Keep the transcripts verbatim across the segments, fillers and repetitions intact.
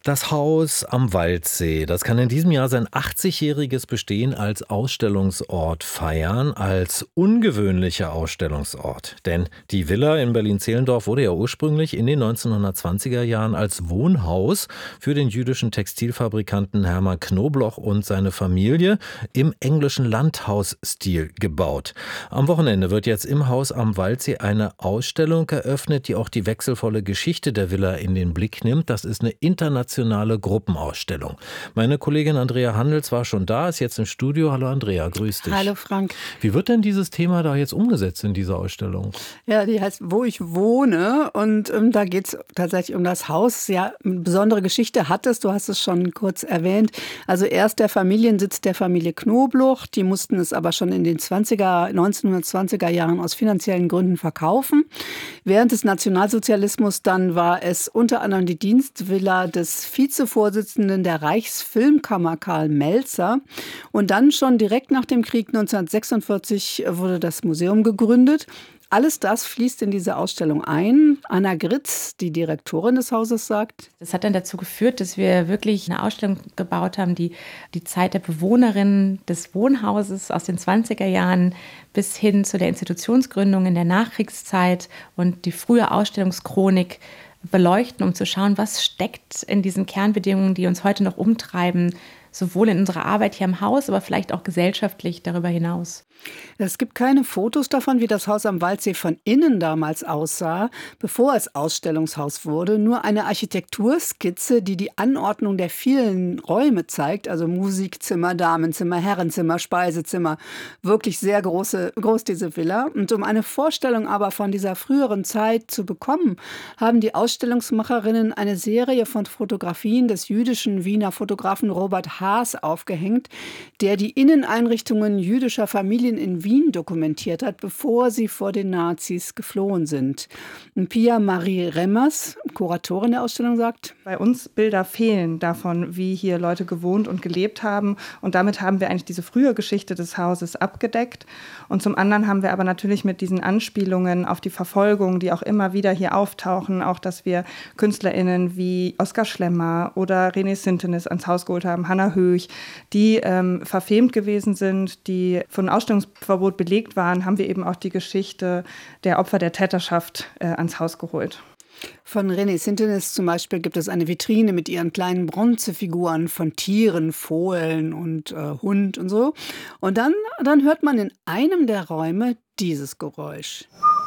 Das Haus am Waldsee, das kann in diesem Jahr sein achtzigjähriges Bestehen als Ausstellungsort feiern, als ungewöhnlicher Ausstellungsort. Denn die Villa in Berlin-Zehlendorf wurde ja ursprünglich in den neunzehnhundertzwanziger Jahren als Wohnhaus für den jüdischen Textilfabrikanten Hermann Knobloch und seine Familie im englischen Landhausstil gebaut. Am Wochenende wird jetzt im Haus am Waldsee eine Ausstellung eröffnet, die auch die wechselvolle Geschichte der Villa in den Blick nimmt. Das ist eine internationale Gruppenausstellung. Meine Kollegin Andrea Handels war schon da, ist jetzt im Studio. Hallo Andrea, grüß dich. Hallo Frank. Wie wird denn dieses Thema da jetzt umgesetzt in dieser Ausstellung? Ja, die heißt Wo ich wohne und ähm, da geht es tatsächlich um das Haus. Ja, eine besondere Geschichte hat es, du hast es schon kurz erwähnt. Also erst der Familiensitz der Familie Knobloch, die mussten es aber schon in den zwanziger, neunzehnhundertzwanziger Jahren aus finanziellen Gründen verkaufen. Während des Nationalsozialismus dann war es unter anderem die Dienstvilla des Vizevorsitzenden der Reichsfilmkammer Karl Melzer. Und dann schon direkt nach dem Krieg neunzehnhundertsechsundvierzig wurde das Museum gegründet. Alles das fließt in diese Ausstellung ein. Anna Gritz, die Direktorin des Hauses, sagt: Das hat dann dazu geführt, dass wir wirklich eine Ausstellung gebaut haben, die die Zeit der Bewohnerin des Wohnhauses aus den zwanziger Jahren bis hin zu der Institutionsgründung in der Nachkriegszeit und die frühe Ausstellungschronik beleuchten, um zu schauen, was steckt in diesen Kernbedingungen, die uns heute noch umtreiben, sowohl in unserer Arbeit hier im Haus, aber vielleicht auch gesellschaftlich darüber hinaus. Es gibt keine Fotos davon, wie das Haus am Waldsee von innen damals aussah, bevor es Ausstellungshaus wurde. Nur eine Architekturskizze, die die Anordnung der vielen Räume zeigt, also Musikzimmer, Damenzimmer, Herrenzimmer, Speisezimmer. Wirklich sehr große, groß diese Villa. Und um eine Vorstellung aber von dieser früheren Zeit zu bekommen, haben die Ausstellungsmacherinnen eine Serie von Fotografien des jüdischen Wiener Fotografen Robert Haas aufgehängt, der die Inneneinrichtungen jüdischer Familien in Wien dokumentiert hat, bevor sie vor den Nazis geflohen sind. Pia Marie Remmers, Kuratorin der Ausstellung, sagt: Bei uns Bilder fehlen davon, wie hier Leute gewohnt und gelebt haben. Und damit haben wir eigentlich diese frühe Geschichte des Hauses abgedeckt. Und zum anderen haben wir aber natürlich mit diesen Anspielungen auf die Verfolgung, die auch immer wieder hier auftauchen, auch dass wir KünstlerInnen wie Oskar Schlemmer oder René Sintenis ans Haus geholt haben, Hannah Höch, die ähm, verfemt gewesen sind, die von Ausstellungsverbot belegt waren, haben wir eben auch die Geschichte der Opfer der Täterschaft äh, ans Haus geholt. Von René Sintenis zum Beispiel gibt es eine Vitrine mit ihren kleinen Bronzefiguren von Tieren, Fohlen und äh, Hund und so. Und dann, dann hört man in einem der Räume dieses Geräusch.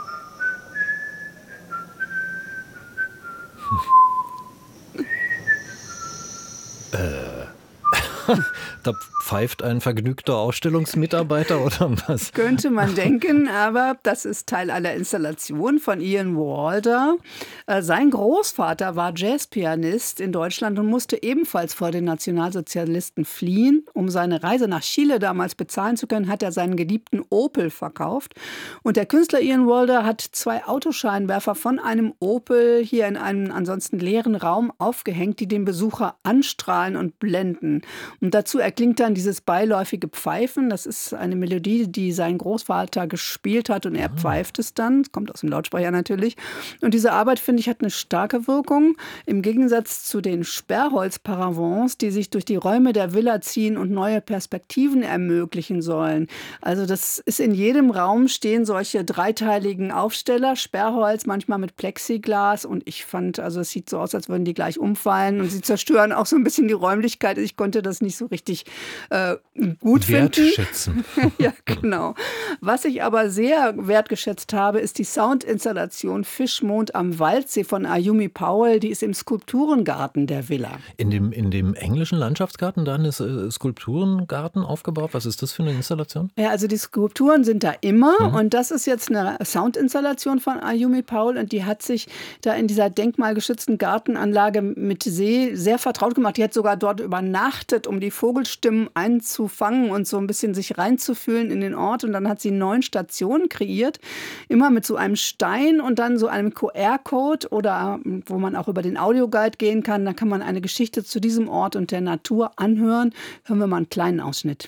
äh. Da pfeift ein vergnügter Ausstellungsmitarbeiter oder was? Könnte man denken, aber das ist Teil einer Installation von Ian Walder. Sein Großvater war Jazzpianist in Deutschland und musste ebenfalls vor den Nationalsozialisten fliehen. Um seine Reise nach Chile damals bezahlen zu können, hat er seinen geliebten Opel verkauft. Und der Künstler Ian Walder hat zwei Autoscheinwerfer von einem Opel hier in einem ansonsten leeren Raum aufgehängt, die den Besucher anstrahlen und blenden. Und dazu erklingt dann dieses beiläufige Pfeifen. Das ist eine Melodie, die sein Großvater gespielt hat und er ah. pfeift es dann. Kommt aus dem Lautsprecher natürlich. Und diese Arbeit, finde ich, hat eine starke Wirkung. Im Gegensatz zu den Sperrholz-Paravents, die sich durch die Räume der Villa ziehen und neue Perspektiven ermöglichen sollen. Also das ist in jedem Raum stehen solche dreiteiligen Aufsteller, Sperrholz, manchmal mit Plexiglas. Und ich fand, also es sieht so aus, als würden die gleich umfallen. Und sie zerstören auch so ein bisschen die Räumlichkeit. Ich konnte das nicht so richtig äh, gut wertschätzen. finden. Ja, genau. Was ich aber sehr wertgeschätzt habe, ist die Soundinstallation Fischmond am Waldsee von Ayumi Powell. Die ist im Skulpturengarten der Villa. In dem, in dem englischen Landschaftsgarten, da ist äh, Skulpturengarten aufgebaut. Was ist das für eine Installation? Ja, also die Skulpturen sind da immer mhm. und das ist jetzt eine Soundinstallation von Ayumi Powell und die hat sich da in dieser denkmalgeschützten Gartenanlage mit See sehr vertraut gemacht. Die hat sogar dort übernachtet, um die Vogelstimmen einzufangen und so ein bisschen sich reinzufühlen in den Ort. Und dann hat sie neun Stationen kreiert, immer mit so einem Stein und dann so einem Q R-Code oder wo man auch über den Audioguide gehen kann. Da kann man eine Geschichte zu diesem Ort und der Natur anhören. Hören wir mal einen kleinen Ausschnitt.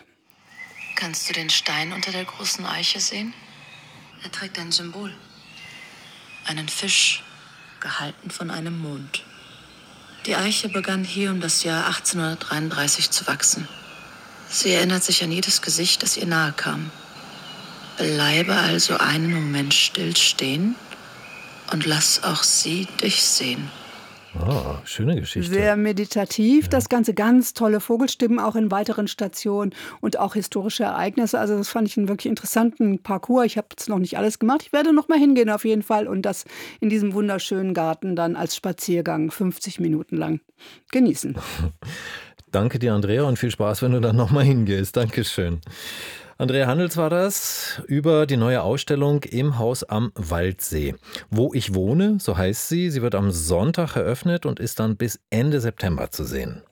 Kannst du den Stein unter der großen Eiche sehen? Er trägt ein Symbol. Einen Fisch, gehalten von einem Mond. Die Eiche begann hier um das Jahr achtzehnhundertdreiunddreißig zu wachsen. Sie erinnert sich an jedes Gesicht, das ihr nahe kam. Bleibe also einen Moment still stehen und lass auch sie dich sehen. Oh, schöne Geschichte. Sehr meditativ, das Ganze ganz tolle Vogelstimmen auch in weiteren Stationen und auch historische Ereignisse. Also das fand ich einen wirklich interessanten Parcours. Ich habe jetzt noch nicht alles gemacht. Ich werde noch mal hingehen auf jeden Fall und das in diesem wunderschönen Garten dann als Spaziergang fünfzig Minuten lang genießen. Danke dir, Andrea, und viel Spaß, wenn du dann noch mal hingehst. Dankeschön. Andrea Handels war das über die neue Ausstellung im Haus am Waldsee. Wo ich wohne, so heißt sie. Sie wird am Sonntag eröffnet und ist dann bis Ende September zu sehen.